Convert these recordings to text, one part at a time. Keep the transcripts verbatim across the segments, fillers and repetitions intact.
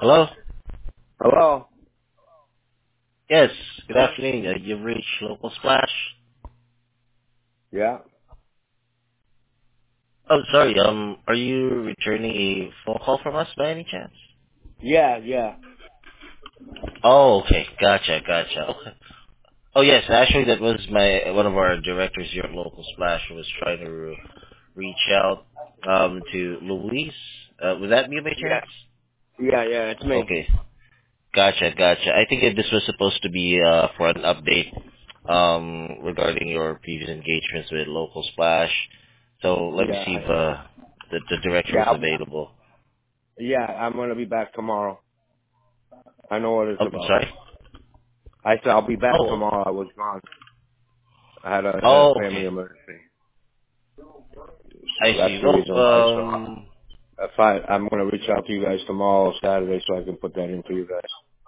Hello? Hello? Yes, good afternoon. Uh, you've reached Local Splash. Yeah? Oh, sorry, um, are you returning a phone call from us by any chance? Yeah, yeah. Oh, okay. Gotcha, gotcha. Okay. Oh, yes, actually that was my, one of our directors here at Local Splash who was trying to re- reach out, um, to Luis. Uh, would that be by Yeah. chance? Yeah, yeah, it's me. Okay. Gotcha, gotcha. I think that this was supposed to be, uh, for an update, um, regarding your previous engagements with Local Splash. So let me Yeah, see if, I, uh, the, the director yeah, is I'll be, available. yeah, I'm gonna be back tomorrow. I know what it's Oh, I'm about. sorry? I said I'll be back Oh, tomorrow. I was gone. I had a, had a oh, family okay. emergency. I So that's see. the reason Well, why. So um, if I, I'm gonna reach out to you guys tomorrow, Saturday, so I can put that in for you guys.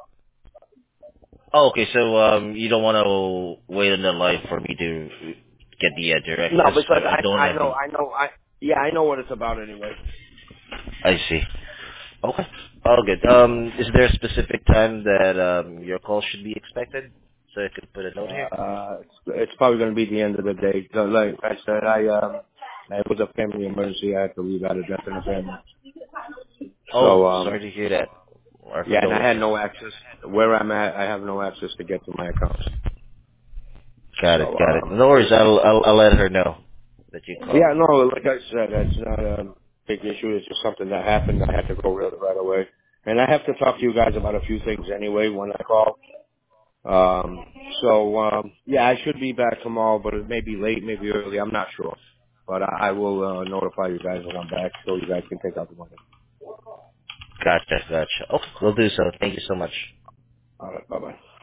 oh, okay, so, um, you don't want to wait on the line for me to get the uh, direct, No, because because I, I don't I, I have know, the, I know, I, yeah, I know what it's about anyway. I see. Okay. All good. Um, is there a specific time that, um, your call should be expected? So I could put a note here? Uh, it's, it's probably gonna be the end of the day. So, like I said, I, um, it was a family emergency. I had to leave out of death in the family. Oh, So, um, sorry to hear that. Our yeah, and I had condolences. no access. Where I'm at, I have no access to get to my accounts. Got it, So, got it. um, No worries, I'll, I'll, I'll let her know that you called. yeah, no, like I said, that's not a big issue. It's just something that happened. I had to go right, right away. And I have to talk to you guys about a few things anyway when I call. Um, so, um, yeah, I should be back tomorrow, but it may be late, maybe early. I'm not sure. But I, I will uh, notify you guys when I'm back so you guys can take out the money. Gotcha, gotcha. Okay, we'll do so. Thank you so much. All right, bye-bye.